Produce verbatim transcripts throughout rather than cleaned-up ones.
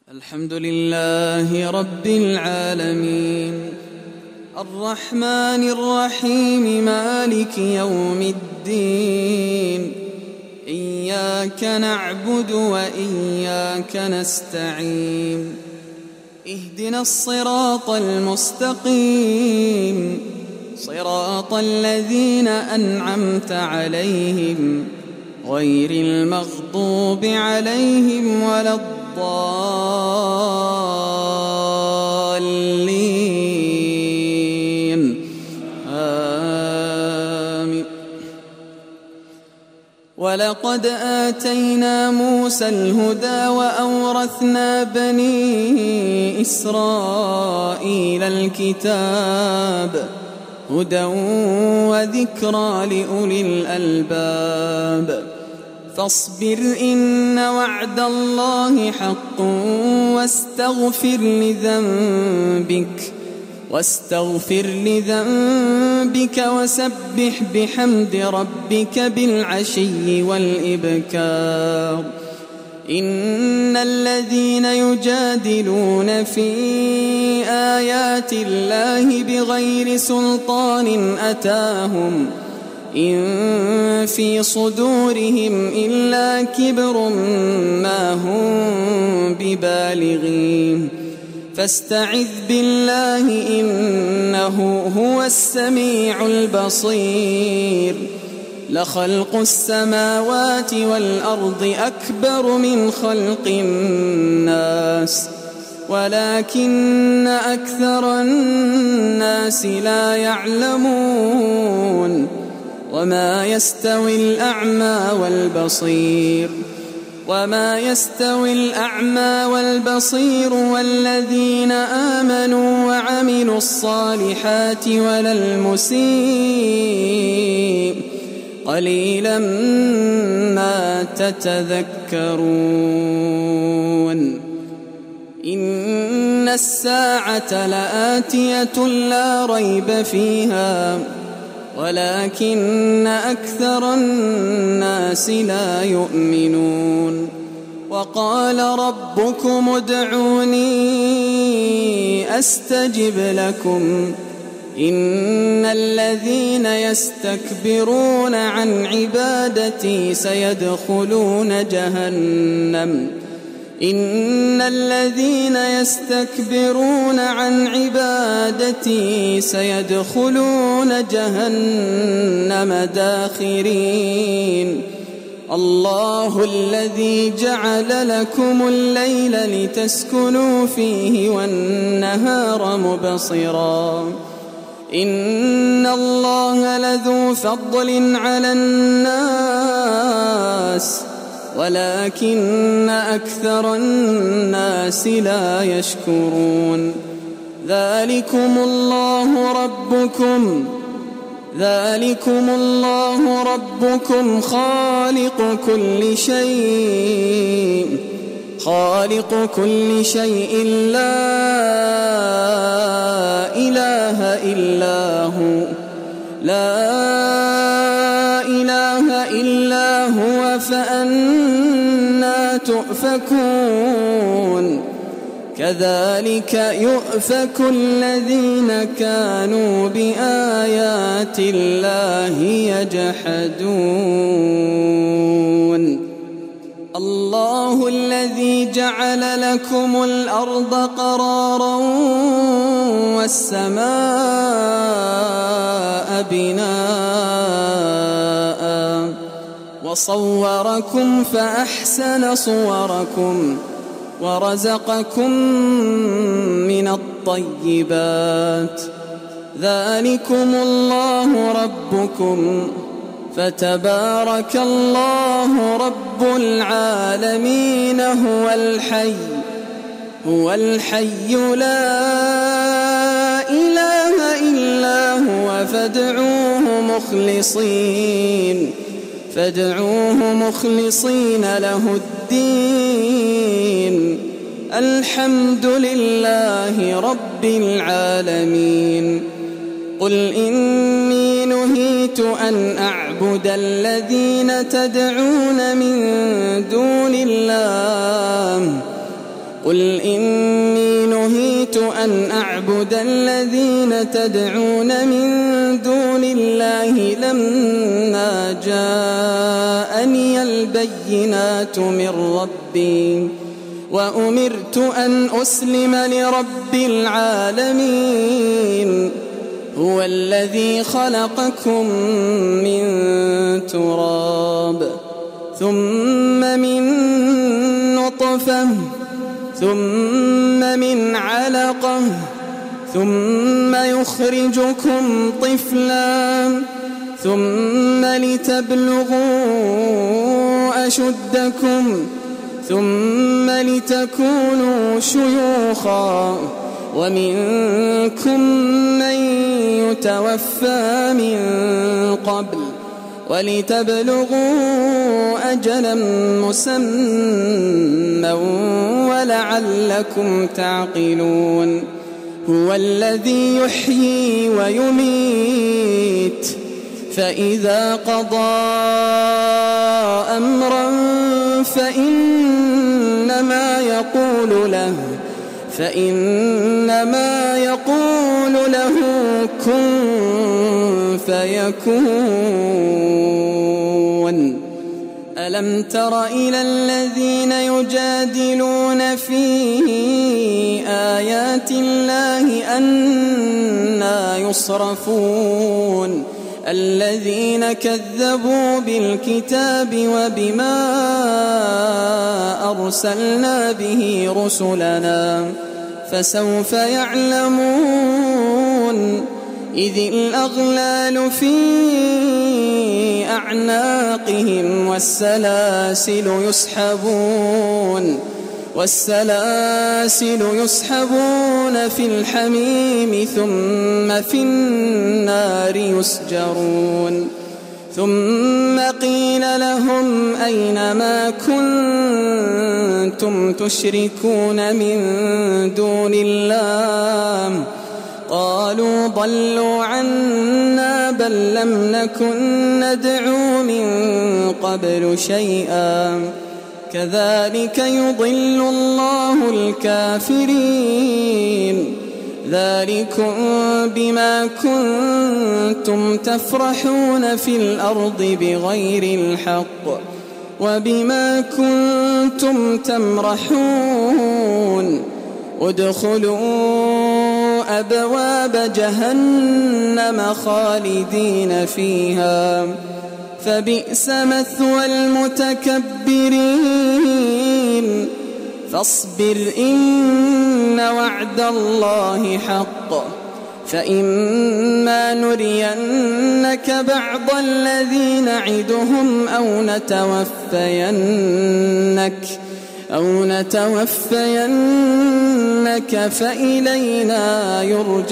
الحمد لله رب العالمين الرحمن الرحيم مالك يوم الدين إياك نعبد وإياك نستعين اهدنا الصراط المستقيم صراط الذين أنعمت عليهم غير المغضوب عليهم ولا الضالين آمين. ولقد آتينا موسى الهدى وأورثنا بني إسرائيل الكتاب هدى وذكرى لأولي الألباب فاصبر إن وعد الله حق واستغفر لذنبك واستغفر لذنبك وسبح بحمد ربك بالعشي والإبكار إن الذين يجادلون في آيات الله بغير سلطان أتاهم إن في صدورهم إلا كبر ما هم ببالغين فاستعذ بالله إنه هو السميع البصير لخلق السماوات والأرض أكبر من خلق الناس ولكن أكثر الناس لا يعلمون وما يستوي الأعمى والبصير وما يستوي الأعمى والبصير والذين آمنوا وعملوا الصالحات ولا المسيء قليلا ما تتذكرون إن الساعة لآتية لا ريب فيها ولكن أكثر الناس لا يؤمنون وقال ربكم ادعوني أستجب لكم إن الذين يستكبرون عن عبادتي سيدخلون جهنم إن الذين يستكبرون عن عبادتي سيدخلون جهنم داخرين الله الذي جعل لكم الليل لتسكنوا فيه والنهار مبصرا إن الله لذو فضل على الناس ولكن أكثر الناس لا يشكرون ذلكم الله ربكم ذلكم الله ربكم خالق كل شيء خالق كل شيء لا إله إلا هو لا إله إلا هو فأنى تؤفكون كذلك يؤفك الذين كانوا بآيات الله يجحدون الله الذي جعل لكم الأرض قرارا والسماء بناء وصوركم فأحسن صوركم ورزقكم من الطيبات ذلكم الله ربكم فتبارك الله رب العالمين هو الحي هو الحي لا إله إلا هو فادعوه مخلصين فادعوه مخلصين له الدين الحمد لله رب العالمين قل إني نهيت أن أعبد الذين تدعون من دون الله قل إني نهيت أن أعبد الذين تدعون من دون الله لما جاءني البينات من ربي وأمرت أن أسلم لرب العالمين هو الذي خلقكم من تراب ثم من نطفة ثم من علقة ثم يخرجكم طفلا ثم لتبلغوا أشدكم ثم لتكونوا شيوخا ومنكم من يتوفى من قبل ولتبلغوا أجلا مسمى ولعلكم تعقلون هو الذي يحيي ويميت فإذا قضى أمرا فإنما يقول له فإنما يقول له كن فيكون ألم تر إلى الذين يجادلون في آيات الله أنى يصرفون الذين كذبوا بالكتاب وبما أرسلنا به رسلنا فسوف يعلمون إذ الأغلال في أعناقهم والسلاسل يسحبون والسلاسل يسحبون في الحميم ثم في النار يسجرون ثم قيل لهم أين ما كنتم تشركون من دون الله قالوا ضلوا عنا بل لم نكن ندعو من قبل شيئا كذلك يضل الله الكافرين ذلكم بما كنتم تفرحون في الأرض بغير الحق وبما كنتم تمرحون ادخلوا أبواب جهنم خالدين فيها فبئس مثوى المتكبرين فاصبر إن وعد الله حق فإما نرينك بعض الذي نعدهم أو نتوفينك أو نتوفينك فإلينا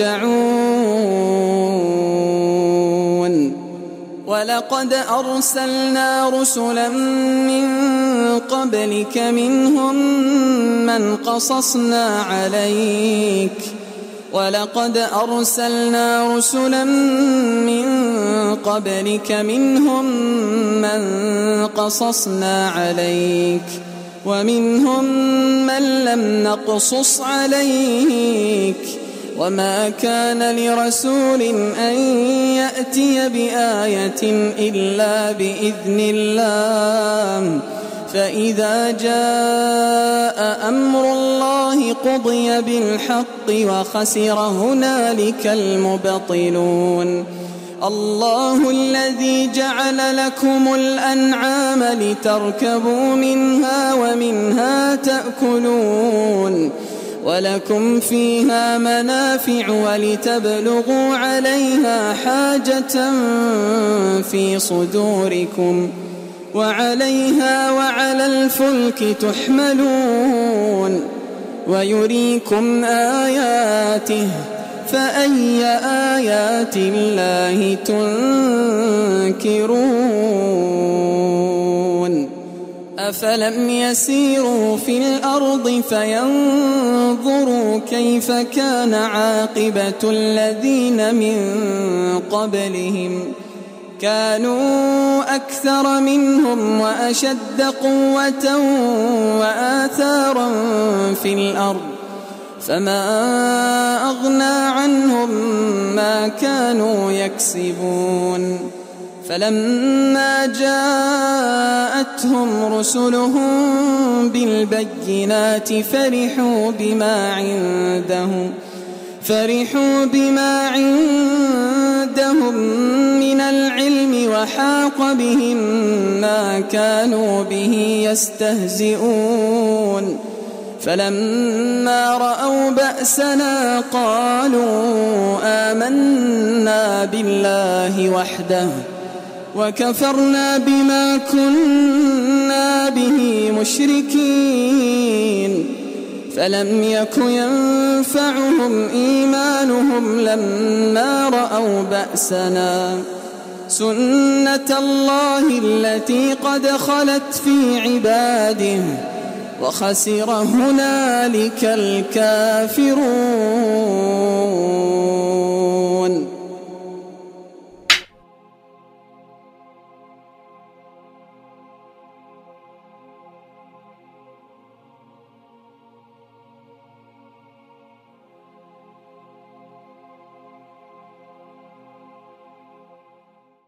يرجعون ولقد أرسلنا رسلا من قبلك منهم من قصصنا عليك ولقد أرسلنا رسلا من قبلك منهم من قصصنا عليك ومنهم من لم نقصص عليك وما كان لرسول أن يأتي بآية إلا بإذن الله فإذا جاء أمر الله قضي بالحق وخسر هنالك المبطلون الله الذي جعل لكم الأنعام لتركبوا منها ومنها تأكلون ولكم فيها منافع ولتبلغوا عليها حاجة في صدوركم وعليها وعلى الفلك تحملون ويريكم آياته فأي آيات الله تنكرون أفلم يسيروا في الأرض فينظروا كيف كان عاقبة الذين من قبلهم كانوا أكثر منهم وأشد قوة وآثارا في الأرض فما أغنى عنهم ما كانوا يكسبون فلما جاءتهم رسلهم بالبينات فرحوا بما عندهم فرحوا بما عندهم من العلم وحاق بهم ما كانوا به يستهزئون فلما رأوا بأسنا قالوا آمنا بالله وحده وكفرنا بما كنا به مشركين فلم يك ينفعهم إيمانهم لما رأوا بأسنا سنة الله التي قد خلت في عباده وخسر هنالك الكافرون.